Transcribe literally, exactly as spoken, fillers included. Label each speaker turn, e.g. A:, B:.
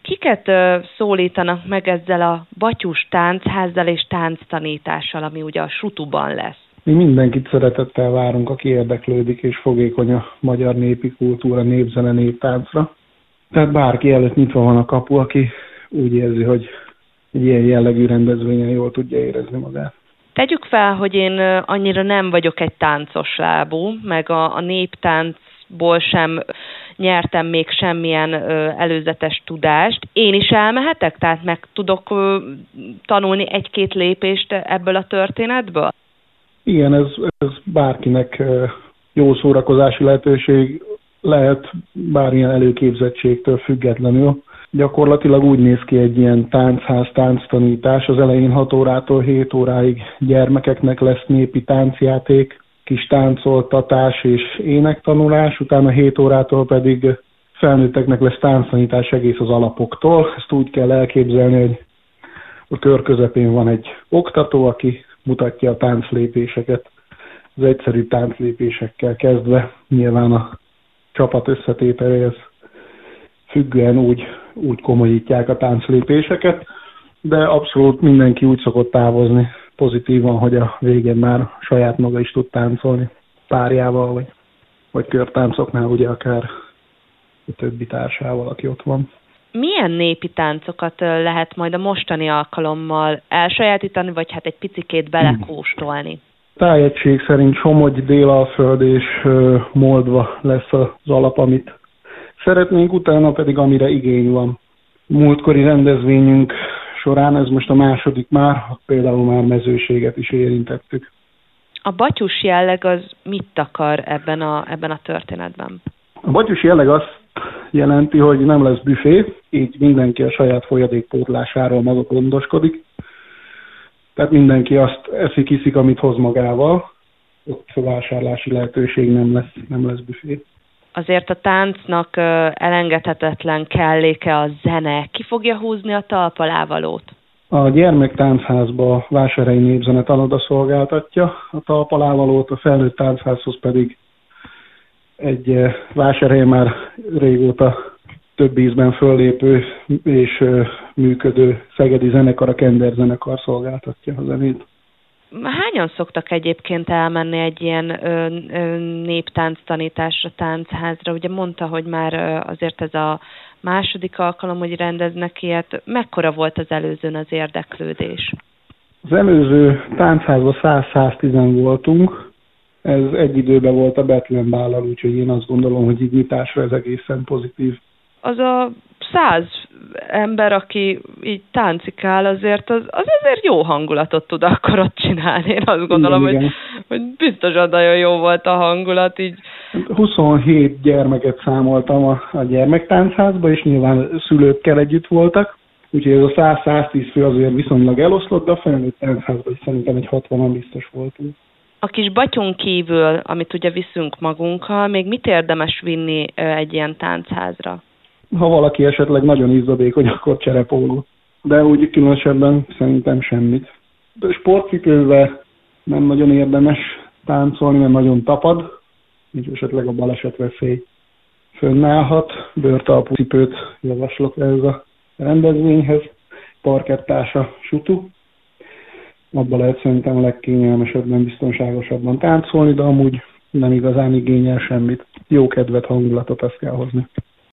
A: Kiket ö, szólítanak meg ezzel a Batyus Tánchazzal és tánctanítással, ami ugye a Sutuban lesz?
B: Mi mindenkit szeretettel várunk, aki érdeklődik és fogékony a magyar népi kultúra, népzene, néptáncra. Tehát bárki előtt nyitva van a kapu, aki úgy érzi, hogy egy ilyen jellegű rendezvényen jól tudja érezni magát.
A: Tegyük fel, hogy én annyira nem vagyok egy táncos lábú, meg a, a néptáncból sem nyertem még semmilyen ö, előzetes tudást. Én is elmehetek? Tehát meg tudok ö, tanulni egy-két lépést ebből a történetből?
B: Igen, ez, ez bárkinek jó szórakozási lehetőség lehet, bármilyen előképzettségtől függetlenül. Gyakorlatilag úgy néz ki egy ilyen táncház, tánctanítás. Az elején hat órától hét óráig gyermekeknek lesz népi táncjáték, kis táncoltatás és énektanulás, utána hét órától pedig felnőtteknek lesz tánctanítás egész az alapoktól. Ezt úgy kell elképzelni, hogy a kör közepén van egy oktató, aki mutatja a tánclépéseket, az egyszerű tánclépésekkel kezdve, nyilván a csapat összetételéhez függően úgy, úgy komolyítják a tánclépéseket, de abszolút mindenki úgy szokott távozni pozitívan, hogy a végén már saját maga is tud táncolni párjával, vagy, vagy körtáncoknál ugye akár a többi társával, aki ott van.
A: Milyen népi táncokat lehet majd a mostani alkalommal elsajátítani, vagy hát egy picikét belekóstolni?
B: Tájegység szerint Somogy, Délalföld és Moldva lesz az alap, amit szeretnénk, utána pedig amire igény van. Múltkori rendezvényünk során, ez most a második már, például már Mezőséget is érintettük.
A: A batyus jelleg az mit akar ebben a, ebben a történetben?
B: A batyus jelleg azt jelenti, hogy nem lesz büfé, így mindenki a saját folyadékpótlásáról maga gondoskodik. Tehát mindenki azt eszik, iszik, amit hoz magával. Ott vásárlási lehetőség nem lesz, nem lesz büfé.
A: Azért a táncnak elengedhetetlen kelléke a zene. Ki fogja húzni a talpalávalót?
B: A gyermektáncházba a Vásárhelyi Népzene Tanoda szolgáltatja a talpalávalót, a felnőtt táncházhoz pedig egy Vásárhelyen már régóta több ízben föllépő és működő szegedi zenekar, a Kender zenekar szolgáltatja a zenét.
A: Hányan szoktak egyébként elmenni egy ilyen ö, ö, néptánctanításra, táncházra? Ugye mondta, hogy már ö, azért ez a második alkalom, hogy rendeznek ilyet. Mekkora volt az előzőn az érdeklődés?
B: Az előző táncházban száz-száztízen voltunk. Ez egy időben volt a Bethlen bállal, úgyhogy én azt gondolom, hogy így nyitásra ez egészen pozitív.
A: Az a száz ember, aki így táncikál, azért az, az azért jó hangulatot tud akkor ott csinálni. Én azt gondolom,
B: igen,
A: hogy, hogy biztosan nagyon jó volt a hangulat. Így.
B: huszonhét gyermeket számoltam a, a gyermektáncházba, és nyilván szülőkkel együtt voltak. Úgyhogy ez a száz-száztíz fő azért viszonylag eloszlott, de a felnőtt táncházban is szerintem egy hatvanan biztos voltunk.
A: A kis batyun kívül, amit ugye viszünk magunkkal, még mit érdemes vinni egy ilyen táncházra?
B: Ha valaki esetleg nagyon izzadékony, akkor cserepóló. De úgy különösebben szerintem semmit. De sportcipővel nem nagyon érdemes táncolni, mert nagyon tapad, így esetleg a balesetveszély fönnállhat. Bőrtalpú cipőt javaslok ehhez a rendezvényhez. Parkettása Sutu. Abba lehet szerintem a legkényelmesebben, biztonságosabban táncolni, de amúgy nem igazán igényel semmit. Jó kedvet, hangulatot azt kell hozni.